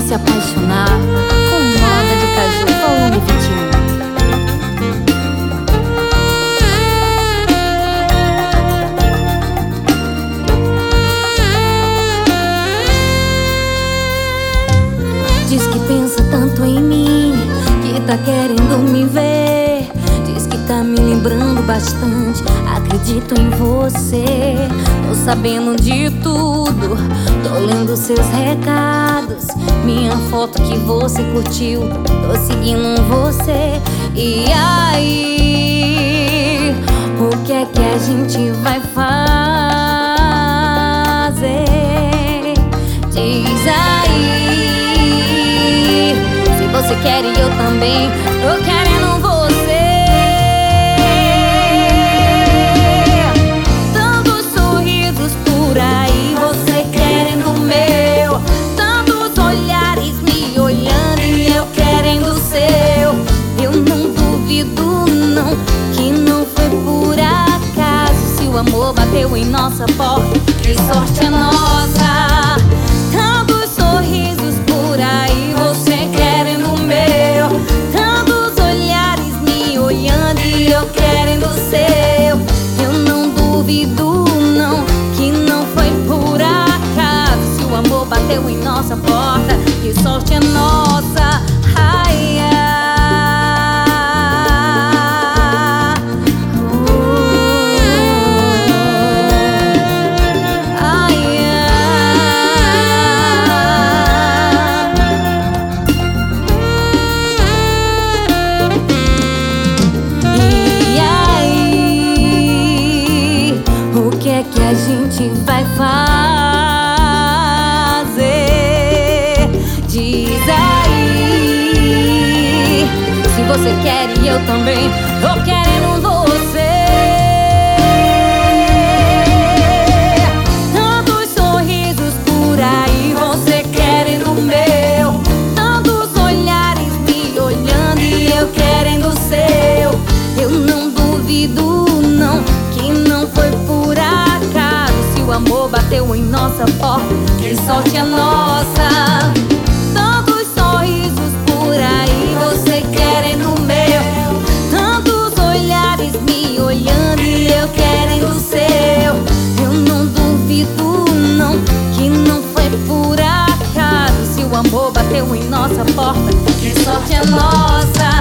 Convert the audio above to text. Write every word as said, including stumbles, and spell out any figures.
se apaixonar com moda de caju, volume vinte e um. Diz que pensa tanto em mim, que tá querendo me ver. Diz que tá me lembrando bastante, acredito em você. Tô sabendo de tudo, tô lendo seus recados, minha foto que você curtiu, tô seguindo você. E aí, o que é que a gente vai fazer? Diz aí, se você quer e eu também tô querendo você. Tantos sorrisos por aí, você querendo o meu. Tantos olhares me olhando e eu querendo o seu. Eu não duvido não, que não foi por acaso. Se o amor bateu em nossa porta, que sorte é nossa. Tantos sorrisos por aí, você querendo o meu. Tantos olhares me olhando e eu querendo o seu. Eu não duvido não, que não foi por acaso. Se o amor bateu em nossa porta, que sorte é nossa. Ai, ai. O que é que a gente vai fazer? Diz aí, se você quer e eu também tô querendo você. Tantos sorrisos por aí, você querendo o meu. Tantos olhares me olhando e eu querendo o seu. Eu não duvido não, que não foi por acaso. Se o amor bateu em nossa porta, que sorte é nossa. Tantos sorrisos por aí, você querendo o meu. Tantos olhares me olhando e eu querendo o seu. Eu não duvido não, que não foi por acaso. Se o amor bateu em nossa porta, que sorte é nossa.